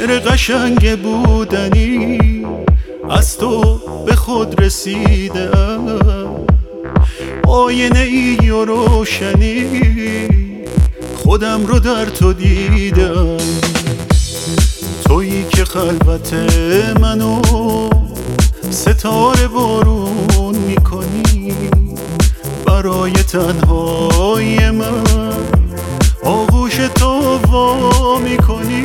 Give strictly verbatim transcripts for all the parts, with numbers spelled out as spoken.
شعر قشنگ بودنی از تو به خود رسیدم، آینه ای و روشنی خودم رو در تو دیدم. تویی که خلوت منو ستاره بارون میکنی، برای تنهای من آغوش تو وا میکنی.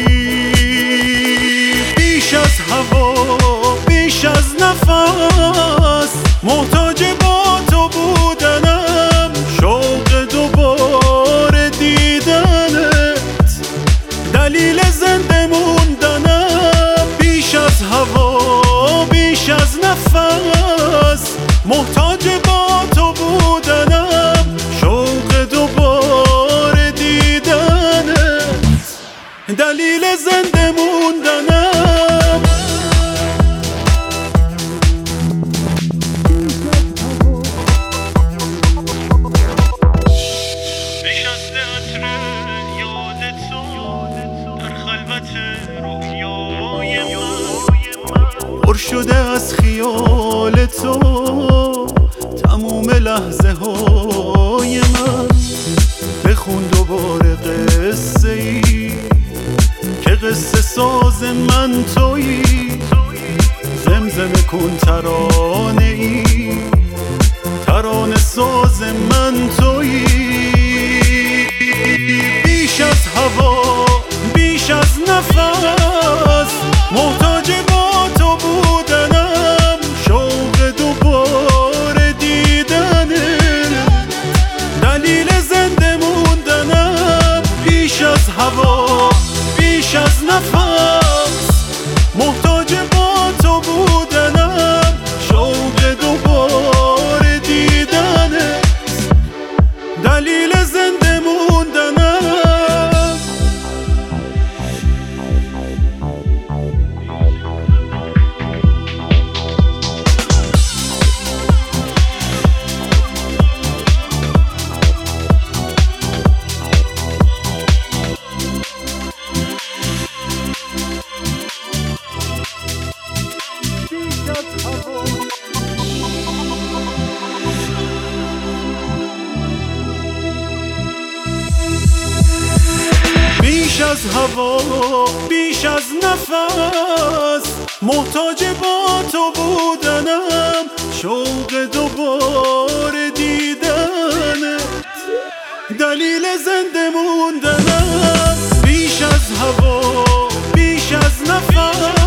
بیش از هوا بیش از نفس محتاج با تو بودنم، شوق دوباره دیدنت دلیل زنده موندنم. بیش از هوا بیش از نفس محتاج با تو بودنم، شوق دوباره دیدنت دلیل زنده موندنم. نشسته عطر یاد تو در خلوت رویای من، پر شده از خیال تو تموم لحظه های من. بخون دوباره قصه ای که قصه ساز من تویی، زمزمه کن ترانه ای ترانه ساز من تویی. بیش از هوا بیش از نفس محتاج با تو بودنم، شوق دوباره دیدنت دلیل زنده موندنم. بیش از هوا بیش از نفس محتاج با تو بودنم، شوق دوباره دیدنت دلیل زنده موندنم. بیش از هوا بیش از نفس محتاج با تو بودنم، شوق دوباره دیدنت دلیل زنده موندنم. بیش از هوا بیش از نفس